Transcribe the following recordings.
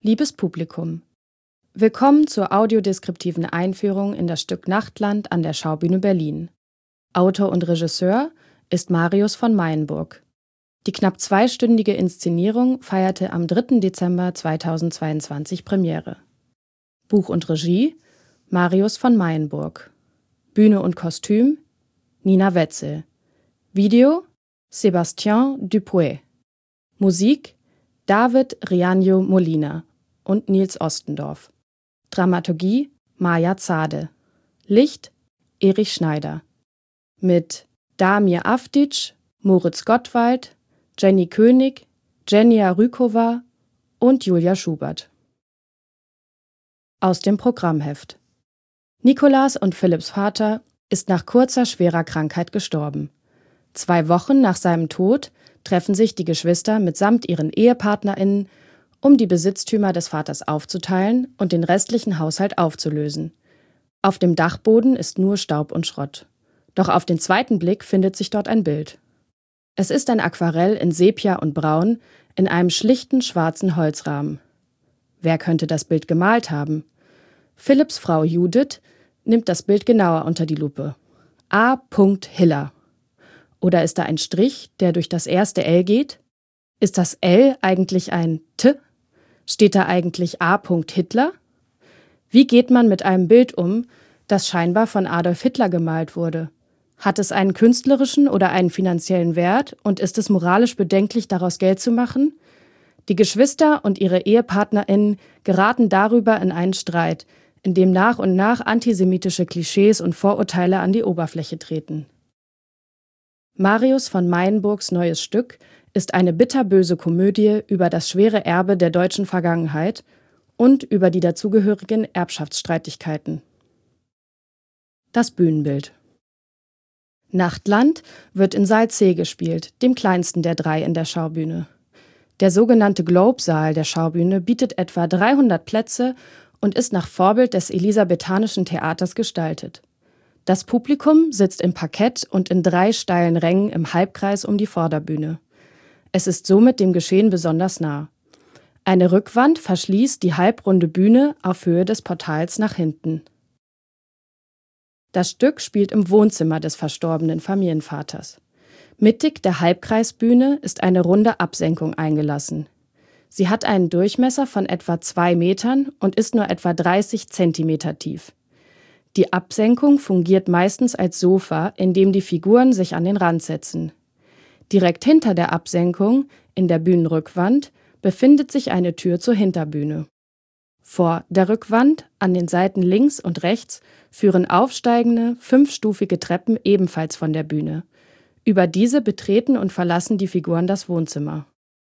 Liebes Publikum, willkommen zur audiodeskriptiven Einführung in das Stück Nachtland an der Schaubühne Berlin. Autor und Regisseur ist Marius von Mayenburg. Die knapp zweistündige Inszenierung feierte am 3. Dezember 2022 Premiere. Buch und Regie Marius von Mayenburg. Bühne und Kostüm Nina Wetzel. Video Sébastien Dupuy. Musik David Riaño Molina und Nils Ostendorf. Dramaturgie Maja Zade. Licht Erich Schneider. Mit Damir Avdic, Moritz Gottwald, Jenny König, Jenja Rykova und Julia Schubert. Aus dem Programmheft. Nikolas und Philipps Vater ist nach kurzer, schwerer Krankheit gestorben. 2 Wochen nach seinem Tod treffen sich die Geschwister mitsamt ihren EhepartnerInnen, um die Besitztümer des Vaters aufzuteilen und den restlichen Haushalt aufzulösen. Auf dem Dachboden ist nur Staub und Schrott. Doch auf den zweiten Blick findet sich dort ein Bild. Es ist ein Aquarell in Sepia und Braun in einem schlichten schwarzen Holzrahmen. Wer könnte das Bild gemalt haben? Philipps Frau Judith nimmt das Bild genauer unter die Lupe. A. Hiller. Oder ist da ein Strich, der durch das erste L geht? Ist das L eigentlich ein T? Steht da eigentlich A. Hitler? Wie geht man mit einem Bild um, das scheinbar von Adolf Hitler gemalt wurde? Hat es einen künstlerischen oder einen finanziellen Wert und ist es moralisch bedenklich, daraus Geld zu machen? Die Geschwister und ihre EhepartnerInnen geraten darüber in einen Streit, in dem nach und nach antisemitische Klischees und Vorurteile an die Oberfläche treten. Marius von Mayenburgs neues Stück ist eine bitterböse Komödie über das schwere Erbe der deutschen Vergangenheit und über die dazugehörigen Erbschaftsstreitigkeiten. Das Bühnenbild. Nachtland wird in Saal C gespielt, dem kleinsten der 3 in der Schaubühne. Der sogenannte Globe-Saal der Schaubühne bietet etwa 300 Plätze und ist nach Vorbild des Elisabethanischen Theaters gestaltet. Das Publikum sitzt im Parkett und in 3 steilen Rängen im Halbkreis um die Vorderbühne. Es ist somit dem Geschehen besonders nah. Eine Rückwand verschließt die halbrunde Bühne auf Höhe des Portals nach hinten. Das Stück spielt im Wohnzimmer des verstorbenen Familienvaters. Mittig der Halbkreisbühne ist eine runde Absenkung eingelassen. Sie hat einen Durchmesser von etwa 2 Metern und ist nur etwa 30 Zentimeter tief. Die Absenkung fungiert meistens als Sofa, in dem die Figuren sich an den Rand setzen. Direkt hinter der Absenkung, in der Bühnenrückwand, befindet sich eine Tür zur Hinterbühne. Vor der Rückwand, an den Seiten links und rechts, führen aufsteigende, 5-stufige Treppen ebenfalls von der Bühne. Über diese betreten und verlassen die Figuren das Wohnzimmer.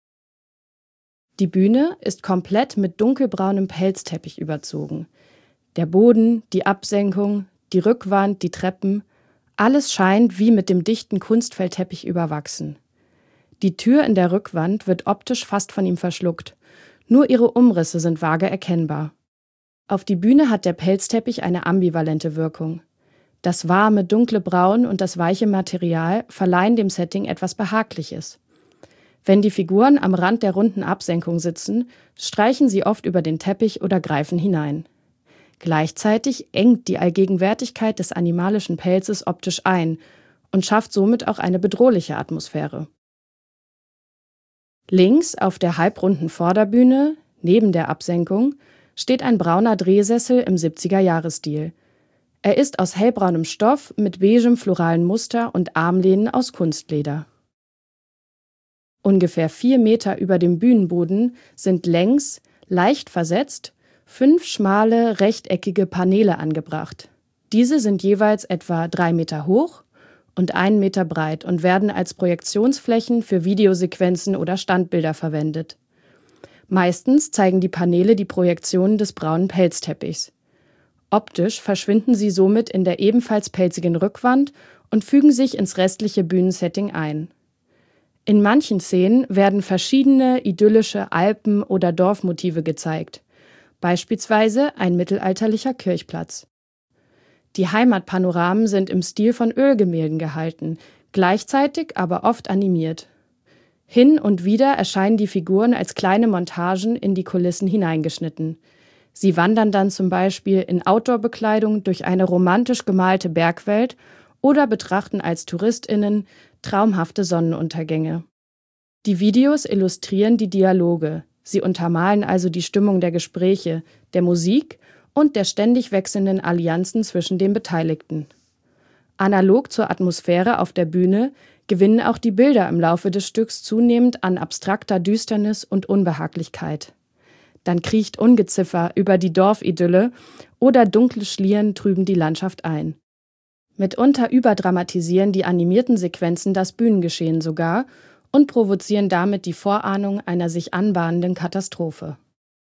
Die Bühne ist komplett mit dunkelbraunem Pelzteppich überzogen. Der Boden, die Absenkung, die Rückwand, die Treppen, alles scheint wie mit dem dichten Kunstfellteppich überwachsen. Die Tür in der Rückwand wird optisch fast von ihm verschluckt. Nur ihre Umrisse sind vage erkennbar. Auf die Bühne hat der Pelzteppich eine ambivalente Wirkung. Das warme, dunkle Braun und das weiche Material verleihen dem Setting etwas Behagliches. Wenn die Figuren am Rand der runden Absenkung sitzen, streichen sie oft über den Teppich oder greifen hinein. Gleichzeitig engt die Allgegenwärtigkeit des animalischen Pelzes optisch ein und schafft somit auch eine bedrohliche Atmosphäre. Links auf der halbrunden Vorderbühne, neben der Absenkung, steht ein brauner Drehsessel im 70er-Jahres-Stil. Er ist aus hellbraunem Stoff mit beigem floralen Muster und Armlehnen aus Kunstleder. Ungefähr 4 Meter über dem Bühnenboden sind längs, leicht versetzt, 5 schmale, rechteckige Paneele angebracht. Diese sind jeweils etwa 3 Meter hoch und 1 Meter breit und werden als Projektionsflächen für Videosequenzen oder Standbilder verwendet. Meistens zeigen die Paneele die Projektionen des braunen Pelzteppichs. Optisch verschwinden sie somit in der ebenfalls pelzigen Rückwand und fügen sich ins restliche Bühnensetting ein. In manchen Szenen werden verschiedene idyllische Alpen- oder Dorfmotive gezeigt, beispielsweise ein mittelalterlicher Kirchplatz. Die Heimatpanoramen sind im Stil von Ölgemälden gehalten, gleichzeitig aber oft animiert. Hin und wieder erscheinen die Figuren als kleine Montagen in die Kulissen hineingeschnitten. Sie wandern dann zum Beispiel in Outdoor-Bekleidung durch eine romantisch gemalte Bergwelt oder betrachten als TouristInnen traumhafte Sonnenuntergänge. Die Videos illustrieren die Dialoge. Sie untermalen also die Stimmung der Gespräche, der Musik und der ständig wechselnden Allianzen zwischen den Beteiligten. Analog zur Atmosphäre auf der Bühne gewinnen auch die Bilder im Laufe des Stücks zunehmend an abstrakter Düsternis und Unbehaglichkeit. Dann kriecht Ungeziffer über die Dorfidylle oder dunkle Schlieren trüben die Landschaft ein. Mitunter überdramatisieren die animierten Sequenzen das Bühnengeschehen sogar und provozieren damit die Vorahnung einer sich anbahnenden Katastrophe.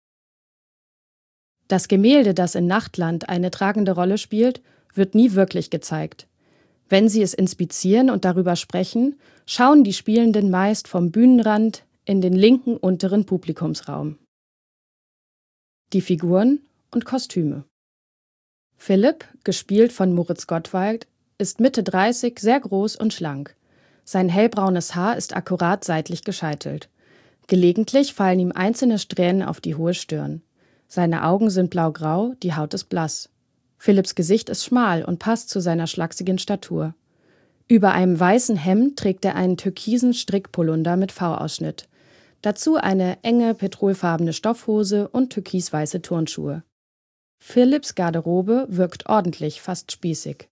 Das Gemälde, das in Nachtland eine tragende Rolle spielt, wird nie wirklich gezeigt. Wenn sie es inspizieren und darüber sprechen, schauen die Spielenden meist vom Bühnenrand in den linken unteren Publikumsraum. Die Figuren und Kostüme. Philipp, gespielt von Moritz Gottwald, ist Mitte 30, sehr groß und schlank. Sein hellbraunes Haar ist akkurat seitlich gescheitelt. Gelegentlich fallen ihm einzelne Strähnen auf die hohe Stirn. Seine Augen sind blaugrau, die Haut ist blass. Philipps Gesicht ist schmal und passt zu seiner schlachsigen Statur. Über einem weißen Hemd trägt er einen türkisen Strickpolunder mit V-Ausschnitt. Dazu eine enge petrolfarbene Stoffhose und türkisweiße Turnschuhe. Philipps Garderobe wirkt ordentlich, fast spießig.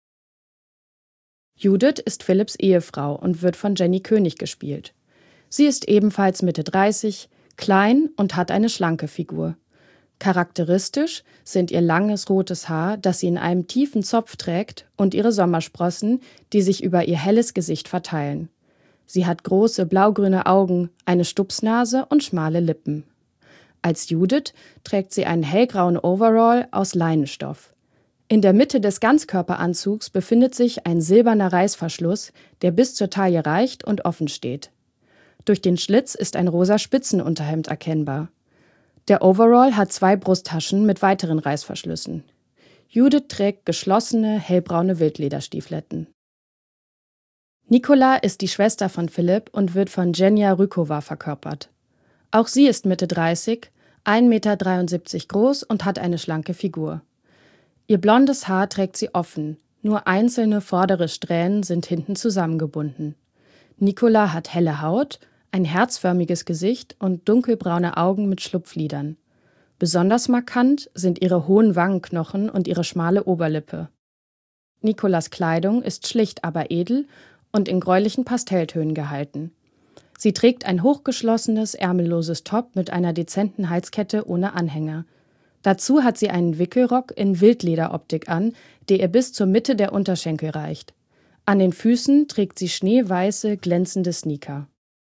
Judith ist Philipps Ehefrau und wird von Jenny König gespielt. Sie ist ebenfalls Mitte 30, klein und hat eine schlanke Figur. Charakteristisch sind ihr langes rotes Haar, das sie in einem tiefen Zopf trägt, und ihre Sommersprossen, die sich über ihr helles Gesicht verteilen. Sie hat große blaugrüne Augen, eine Stupsnase und schmale Lippen. Als Judith trägt sie einen hellgrauen Overall aus Leinenstoff. In der Mitte des Ganzkörperanzugs befindet sich ein silberner Reißverschluss, der bis zur Taille reicht und offen steht. Durch den Schlitz ist ein rosa Spitzenunterhemd erkennbar. Der Overall hat 2 Brusttaschen mit weiteren Reißverschlüssen. Judith trägt geschlossene, hellbraune Wildlederstiefeletten. Nikola ist die Schwester von Philipp und wird von Jenja Rykova verkörpert. Auch sie ist Mitte 30, 1,73 Meter groß und hat eine schlanke Figur. Ihr blondes Haar trägt sie offen, nur einzelne vordere Strähnen sind hinten zusammengebunden. Nikola hat helle Haut, ein herzförmiges Gesicht und dunkelbraune Augen mit Schlupflidern. Besonders markant sind ihre hohen Wangenknochen und ihre schmale Oberlippe. Nikolas Kleidung ist schlicht, aber edel und in gräulichen Pastelltönen gehalten. Sie trägt ein hochgeschlossenes, ärmelloses Top mit einer dezenten Halskette ohne Anhänger. Dazu hat sie einen Wickelrock in Wildlederoptik an, der ihr bis zur Mitte der Unterschenkel reicht. An den Füßen trägt sie schneeweiße, glänzende Sneaker.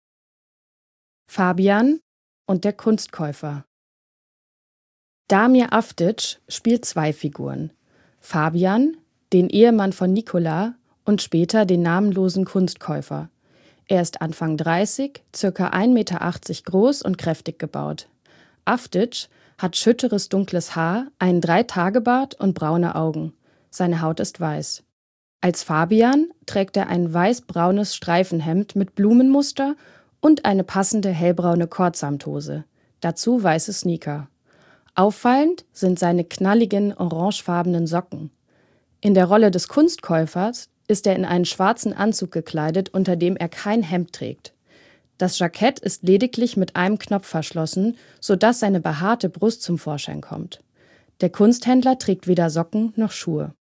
Fabian und der Kunstkäufer. Damir Avdic spielt 2 Figuren. Fabian, den Ehemann von Nikola, und später den namenlosen Kunstkäufer. Er ist Anfang 30, ca. 1,80 Meter groß und kräftig gebaut. Avdic hat schütteres dunkles Haar, einen 3-Tage-Bart und braune Augen. Seine Haut ist weiß. Als Fabian trägt er ein weiß-braunes Streifenhemd mit Blumenmuster und eine passende hellbraune Kordsamthose. Dazu weiße Sneaker. Auffallend sind seine knalligen, orangefarbenen Socken. In der Rolle des Kunstkäufers ist er in einen schwarzen Anzug gekleidet, unter dem er kein Hemd trägt. Das Jackett ist lediglich mit einem Knopf verschlossen, sodass seine behaarte Brust zum Vorschein kommt. Der Kunsthändler trägt weder Socken noch Schuhe.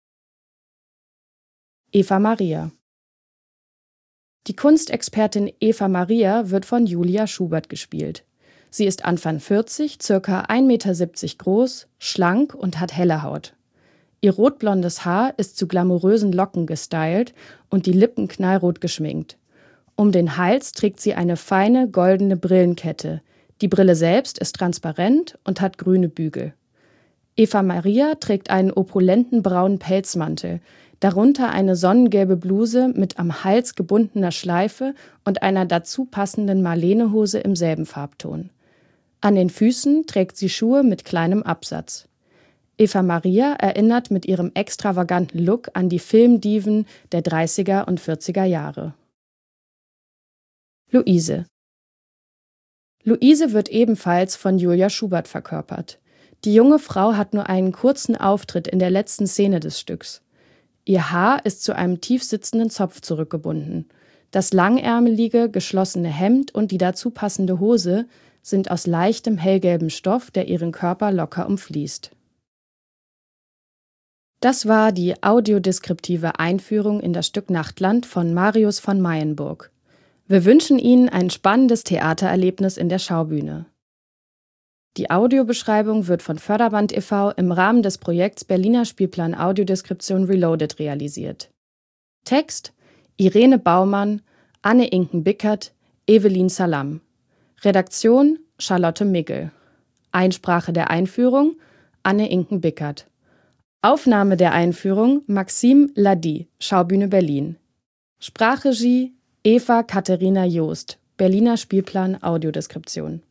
Eva Maria. Die Kunstexpertin Eva Maria wird von Julia Schubert gespielt. Sie ist Anfang 40, ca. 1,70 Meter groß, schlank und hat helle Haut. Ihr rotblondes Haar ist zu glamourösen Locken gestylt und die Lippen knallrot geschminkt. Um den Hals trägt sie eine feine, goldene Brillenkette. Die Brille selbst ist transparent und hat grüne Bügel. Eva Maria trägt einen opulenten braunen Pelzmantel, darunter eine sonnengelbe Bluse mit am Hals gebundener Schleife und einer dazu passenden Marlenehose im selben Farbton. An den Füßen trägt sie Schuhe mit kleinem Absatz. Eva Maria erinnert mit ihrem extravaganten Look an die Filmdiven der 30er und 40er Jahre. Luise. Luise wird ebenfalls von Julia Schubert verkörpert. Die junge Frau hat nur einen kurzen Auftritt in der letzten Szene des Stücks. Ihr Haar ist zu einem tief sitzenden Zopf zurückgebunden. Das langärmelige, geschlossene Hemd und die dazu passende Hose sind aus leichtem hellgelbem Stoff, der ihren Körper locker umfließt. Das war die audiodeskriptive Einführung in das Stück Nachtland von Marius von Mayenburg. Wir wünschen Ihnen ein spannendes Theatererlebnis in der Schaubühne. Die Audiobeschreibung wird von Förderband e.V. im Rahmen des Projekts Berliner Spielplan Audiodeskription Reloaded realisiert. Text: Irene Baumann, Anne Inken-Bickert, Evelyn Salam. Redaktion: Charlotte Migel. Einsprache der Einführung: Anne Inken-Bickert. Aufnahme der Einführung: Maxime Lady, Schaubühne Berlin. Sprachregie: Eva Katharina Joost, Berliner Spielplan Audiodeskription.